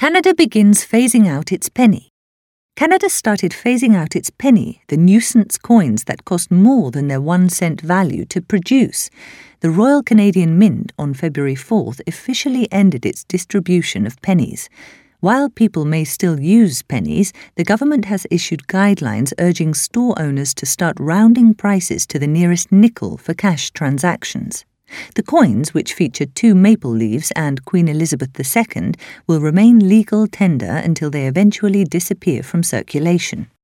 Canada begins phasing out its penny. Canada started phasing out its penny, the nuisance coins that cost more than their 1 cent value to produce. The Royal Canadian Mint on February 4th officially ended its distribution of pennies. While people may still use pennies, the government has issued guidelines urging store owners to start rounding prices to the nearest nickel for cash transactions. The coins, which feature 2 maple leaves and Queen Elizabeth II, will remain legal tender until they eventually disappear from circulation.